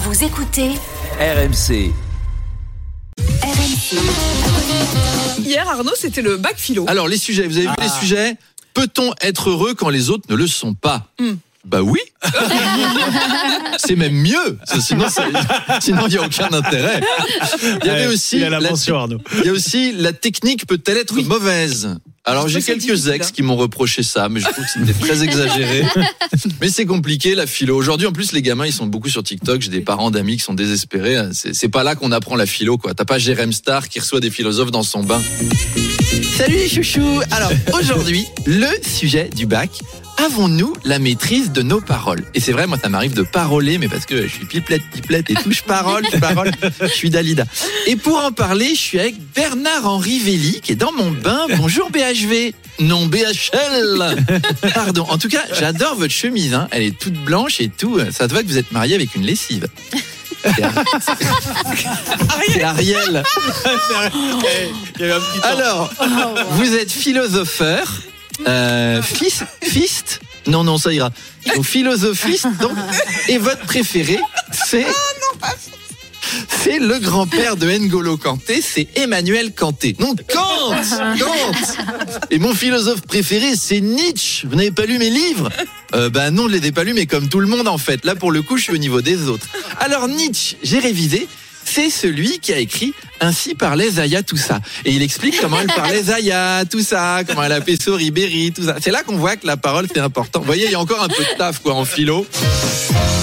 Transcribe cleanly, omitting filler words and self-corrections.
Vous écoutez RMC. Hier, Arnaud, c'était le bac philo. Alors, les sujets, vous avez vu les sujets ? Peut-on être heureux quand les autres ne le sont pas ? Bah oui. C'est même mieux. Sinon, il n'y a aucun intérêt. Il y avait aussi il a la mention, Arnaud. Il y a aussi la technique peut-elle être mauvaise ? Alors j'ai quelques ex qui m'ont reproché ça, mais je trouve que c'était très exagéré. Mais c'est compliqué la philo. Aujourd'hui, en plus, les gamins, ils sont beaucoup sur TikTok. J'ai des parents d'amis qui sont désespérés. C'est pas là qu'on apprend la philo, quoi. T'as pas Jérém Star qui reçoit des philosophes dans son bain. Salut les chouchous. Alors aujourd'hui, le sujet du bac. Avons-nous la maîtrise de nos paroles ? Et c'est vrai, moi, ça m'arrive de paroler, mais parce que je suis pipelette et tout, je parole, je suis Dalida. Et pour en parler, je suis avec Bernard-Henri Vély, qui est dans mon bain. Bonjour BHV. Non, BHL. Pardon. En tout cas, j'adore votre chemise, hein. Elle est toute blanche et tout. Ça te voit que vous êtes marié avec une lessive. C'est Ariel. Alors, vous êtes philosopheur. Fist. Non, ça ira. Donc, philosophiste, donc, et votre préféré, c'est le grand-père de N'Golo Kanté, c'est Emmanuel Kanté. Non, Kant. Et mon philosophe préféré, c'est Nietzsche. Vous n'avez pas lu mes livres ? Non, je les ai pas lus, mais comme tout le monde, en fait. Là, pour le coup, je suis au niveau des autres. Alors, Nietzsche, j'ai révisé. C'est celui qui a écrit « Ainsi parlait Zayatoussa ». Et il explique comment elle parlait Zayatoussa, comment elle appelait Ribéry, tout ça. C'est là qu'on voit que la parole, c'est important. Vous voyez, il y a encore un peu de taf, quoi, en philo.